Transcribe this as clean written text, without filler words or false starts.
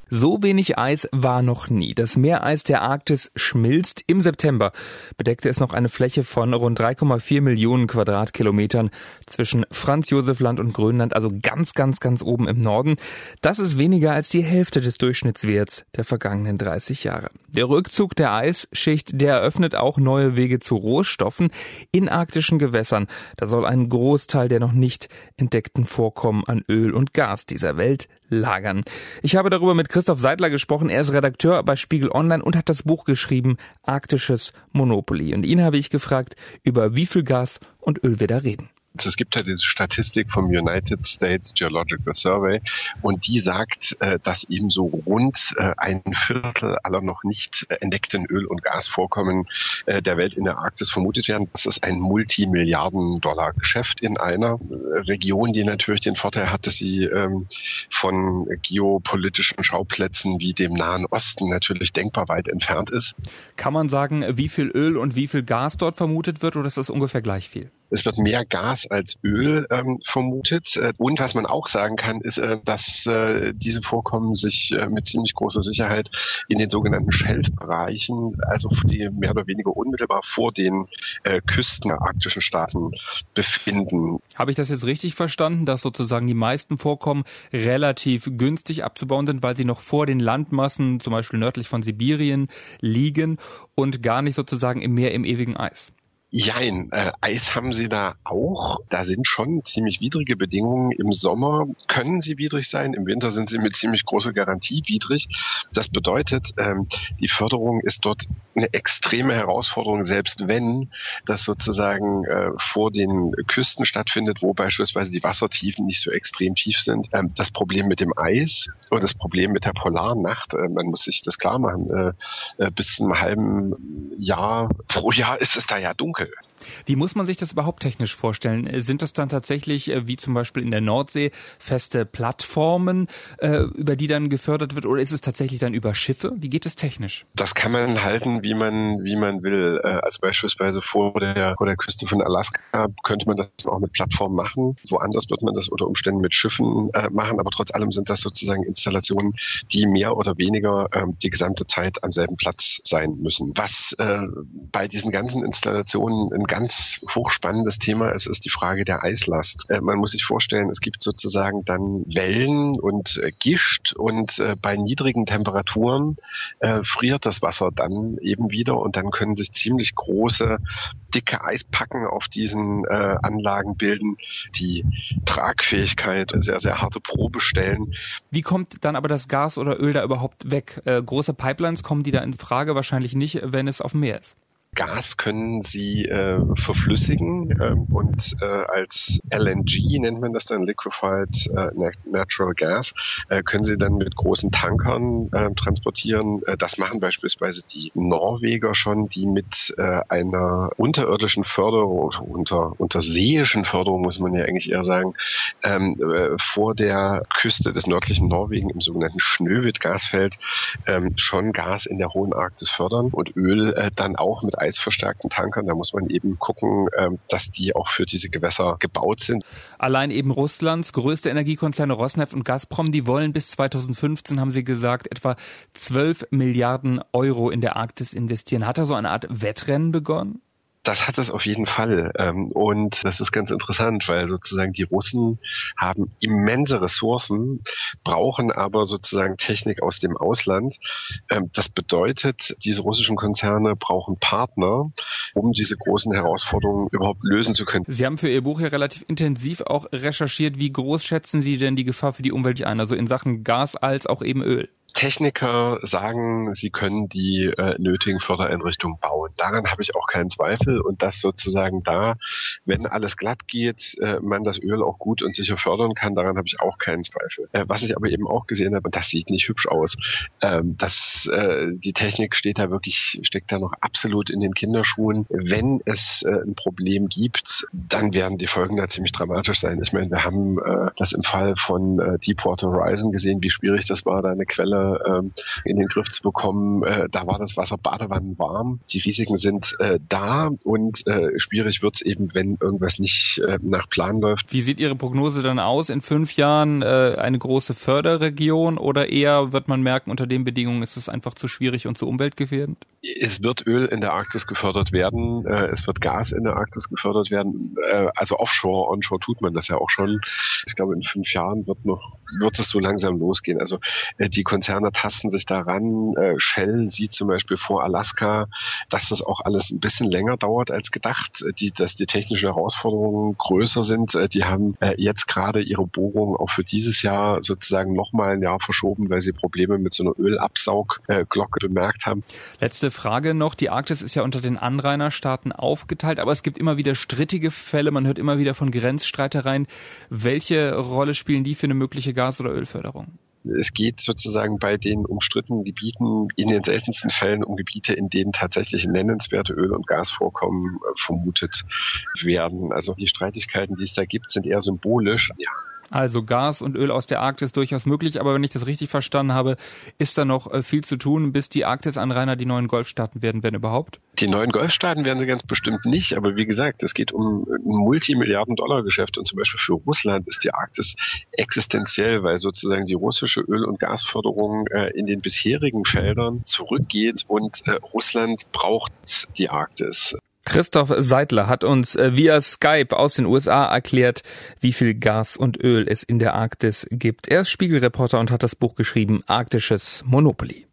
So wenig Eis war noch nie. Das Meereis der Arktis schmilzt. Im September bedeckte es noch eine Fläche von rund 3,4 Millionen Quadratkilometern zwischen Franz-Josef-Land und Grönland, also ganz oben im Norden. Das ist weniger als die Hälfte des Durchschnittswerts der vergangenen 30 Jahre. Der Rückzug der Eisschicht, der eröffnet auch neue Wege zu Rohstoffen in arktischen Gewässern. Da soll ein Großteil der noch nicht entdeckten Vorkommen an Öl und Gas dieser Welt lagern. Ich habe darüber mit Christoph Seidler gesprochen. Er ist Redakteur bei Spiegel Online und hat das Buch geschrieben, Arktisches Monopoly. Und ihn habe ich gefragt, über wie viel Gas und Öl wir da reden. Es gibt ja diese Statistik vom United States Geological Survey und die sagt, dass eben so rund ein Viertel aller noch nicht entdeckten Öl- und Gasvorkommen der Welt in der Arktis vermutet werden. Das ist ein Multimilliarden-Dollar-Geschäft in einer Region, die natürlich den Vorteil hat, dass sie von geopolitischen Schauplätzen wie dem Nahen Osten natürlich denkbar weit entfernt ist. Kann man sagen, wie viel Öl und wie viel Gas dort vermutet wird, oder ist das ungefähr gleich viel? Es wird mehr Gas als Öl vermutet. Und was man auch sagen kann, ist, dass diese Vorkommen sich mit ziemlich großer Sicherheit in den sogenannten Schelfbereichen, also die mehr oder weniger unmittelbar vor den Küsten der arktischen Staaten befinden. Habe ich das jetzt richtig verstanden, dass sozusagen die meisten Vorkommen relativ günstig abzubauen sind, weil sie noch vor den Landmassen, zum Beispiel nördlich von Sibirien, liegen und gar nicht sozusagen im Meer im ewigen Eis? Jein, Eis haben sie da auch. Da sind schon ziemlich widrige Bedingungen. Im Sommer können sie widrig sein, im Winter sind sie mit ziemlich großer Garantie widrig. Das bedeutet, die Förderung ist dort eine extreme Herausforderung, selbst wenn das sozusagen vor den Küsten stattfindet, wo beispielsweise die Wassertiefen nicht so extrem tief sind. Das Problem mit dem Eis und das Problem mit der Polarnacht, man muss sich das klar machen, bis zu einem halben Jahr pro Jahr ist es da ja dunkel. Wie muss man sich das überhaupt technisch vorstellen? Sind das dann tatsächlich, wie zum Beispiel in der Nordsee, feste Plattformen, über die dann gefördert wird, oder ist es tatsächlich dann über Schiffe? Wie geht es technisch? Das kann man halten, wie man will. Also beispielsweise vor der Küste von Alaska könnte man das auch mit Plattformen machen. Woanders wird man das unter Umständen mit Schiffen machen, aber trotz allem sind das sozusagen Installationen, die mehr oder weniger die gesamte Zeit am selben Platz sein müssen. Was bei diesen ganzen Installationen ein ganz hochspannendes Thema ist die Frage der Eislast. Man muss sich vorstellen, es gibt sozusagen dann Wellen und Gischt und bei niedrigen Temperaturen friert das Wasser dann eben wieder und dann können sich ziemlich große, dicke Eispacken auf diesen Anlagen bilden, die Tragfähigkeit sehr, sehr harte Probe stellen. Wie kommt dann aber das Gas oder Öl da überhaupt weg? Große Pipelines, kommen die da in Frage? Wahrscheinlich nicht, wenn es auf dem Meer ist. Gas können sie verflüssigen und als LNG nennt man das dann, Liquefied Natural Gas, können sie dann mit großen Tankern transportieren. Das machen beispielsweise die Norweger schon, die mit einer unterirdischen Förderung oder unterseeischen Förderung, muss man ja eigentlich eher sagen, vor der Küste des nördlichen Norwegen im sogenannten Snøhvit-Gasfeld schon Gas in der hohen Arktis fördern und Öl dann auch mit eisverstärkten Tankern. Da muss man eben gucken, dass die auch für diese Gewässer gebaut sind. Allein eben Russlands größte Energiekonzerne Rosneft und Gazprom, die wollen bis 2015, haben sie gesagt, etwa 12 Milliarden Euro in der Arktis investieren. Hat da so eine Art Wettrennen begonnen? Das hat es auf jeden Fall. Und das ist ganz interessant, weil sozusagen die Russen haben immense Ressourcen, brauchen aber sozusagen Technik aus dem Ausland. Das bedeutet, diese russischen Konzerne brauchen Partner, um diese großen Herausforderungen überhaupt lösen zu können. Sie haben für Ihr Buch ja relativ intensiv auch recherchiert. Wie groß schätzen Sie denn die Gefahr für die Umwelt ein? Also in Sachen Gas als auch eben Öl? Techniker sagen, sie können die nötigen Fördereinrichtungen bauen. Daran habe ich auch keinen Zweifel und dass sozusagen da, wenn alles glatt geht, man das Öl auch gut und sicher fördern kann, daran habe ich auch keinen Zweifel. Was ich aber eben auch gesehen habe, und das sieht nicht hübsch aus, die Technik steckt da noch absolut in den Kinderschuhen. Wenn es ein Problem gibt, dann werden die Folgen da ziemlich dramatisch sein. Ich meine, wir haben das im Fall von Deepwater Horizon gesehen, wie schwierig das war, da eine Quelle in den Griff zu bekommen. Da war das Wasser badewannenwarm. Die Risiken sind da und schwierig wird es eben, wenn irgendwas nicht nach Plan läuft. Wie sieht Ihre Prognose dann aus? In 5 Jahren eine große Förderregion oder eher wird man merken, unter den Bedingungen ist es einfach zu schwierig und zu umweltgefährdend? Es wird Öl in der Arktis gefördert werden, es wird Gas in der Arktis gefördert werden, also Offshore, Onshore tut man das ja auch schon. Ich glaube, in 5 Jahren wird es so langsam losgehen. Also die Konzerne tasten sich daran. Shell sieht zum Beispiel vor Alaska, dass das auch alles ein bisschen länger dauert als gedacht, dass die technischen Herausforderungen größer sind. Die haben jetzt gerade ihre Bohrungen auch für dieses Jahr sozusagen nochmal ein Jahr verschoben, weil sie Probleme mit so einer Ölabsaugglocke bemerkt haben. Letzte Frage noch. Die Arktis ist ja unter den Anrainerstaaten aufgeteilt, aber es gibt immer wieder strittige Fälle. Man hört immer wieder von Grenzstreitereien. Welche Rolle spielen die für eine mögliche Gas- oder Ölförderung? Es geht sozusagen bei den umstrittenen Gebieten in den seltensten Fällen um Gebiete, in denen tatsächlich nennenswerte Öl- und Gasvorkommen vermutet werden. Also die Streitigkeiten, die es da gibt, sind eher symbolisch. Ja. Also Gas und Öl aus der Arktis durchaus möglich, aber wenn ich das richtig verstanden habe, ist da noch viel zu tun, bis die Arktis-Anrainer die neuen Golfstaaten werden, wenn überhaupt? Die neuen Golfstaaten werden sie ganz bestimmt nicht, aber wie gesagt, es geht um ein Multimilliarden-Dollar-Geschäft und zum Beispiel für Russland ist die Arktis existenziell, weil sozusagen die russische Öl- und Gasförderung in den bisherigen Feldern zurückgeht und Russland braucht die Arktis. Christoph Seidler hat uns via Skype aus den USA erklärt, wie viel Gas und Öl es in der Arktis gibt. Er ist Spiegelreporter und hat das Buch geschrieben, Arktisches Monopoly.